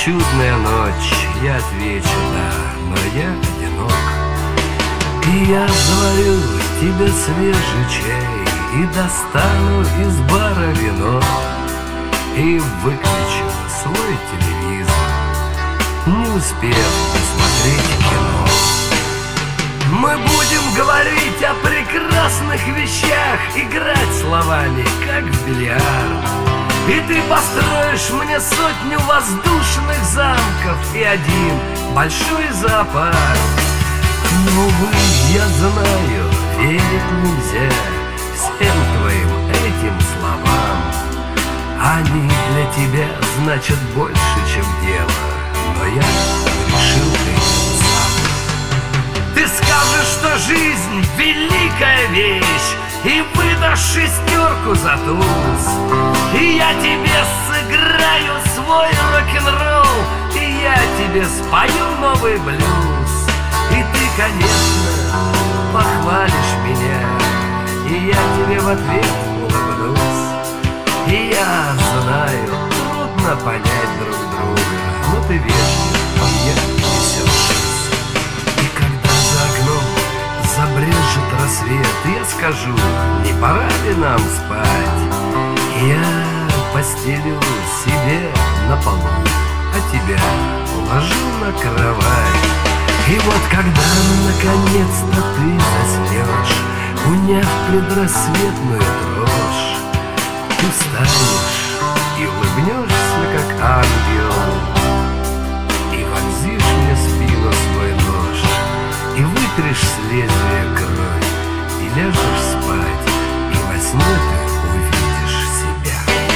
чудная ночь, я отвечу да, но я одинок. И я заварю тебе свежий чай и достану из бара вино и выключу свой телевизор, не успев посмотреть кино. Мы будем говорить о прекрасных вещах, играть словами, как в бильярд. И ты построишь мне сотню воздушных замков и один большой зоопарк. Но, увы, я знаю, верить нельзя всем твоим этим словам. Они для тебя значат больше, чем дело, но я решил этим сам. Ты скажешь, что жизнь — великая вещь, и выдашь шестерку за туз. И я тебе сыграю свой рок-н-ролл, и я тебе спою новый блюз. И ты, конечно, похвалишь меня, и я тебе в ответ улыбнусь. И я знаю, трудно понять друг друга, но ты вежлив, и я веселшись. И когда за окном забрежет рассвет, я скажу, не пора ли нам спать? Я постелю себе на полу, а тебя уложу на кровать. И вот когда наконец-то ты заснешь, уняв предрассветную дрожь, ты встанешь и улыбнешься, как ангел, и вонзишь мне в спину свой нож, и вытрешь с лезвия кровь, и ляжешь спать, и во сне ты увидишь себя.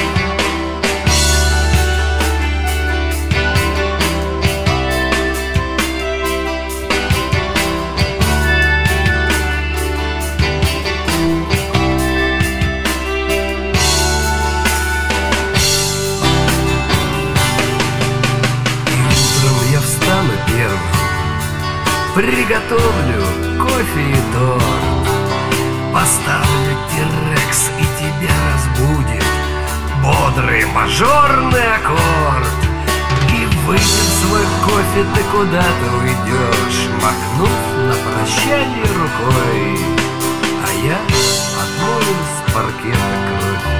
Приготовлю кофе и торт, поставлю тирекс и тебя разбудит бодрый мажорный аккорд. И выпив свой кофе, ты куда-то уйдешь, махнув на прощание рукой, а я отмою с паркета кровь.